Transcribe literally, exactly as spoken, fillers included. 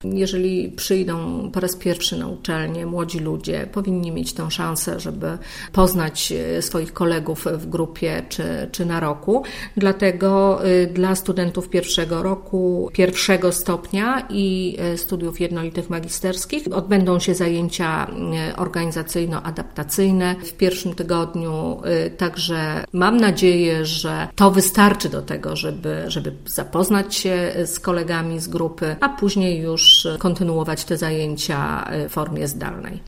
Jeżeli przyjdą po raz pierwszy na uczelnię młodzi ludzie, powinni mieć tę szansę, żeby poznać swoich kolegów w grupie czy, czy na roku. Dlatego dla studentów pierwszego roku, pierwszego stopnia i studiów jednolitych magisterskich odbędą się zajęcia organizacyjno-adaptacyjne w pierwszym tygodniu. Także mam nadzieję, że to wystarczy do tego, żeby, żeby zapoznać się z kolegami z grupy, a później już kontynuować te zajęcia w formie zdalnej.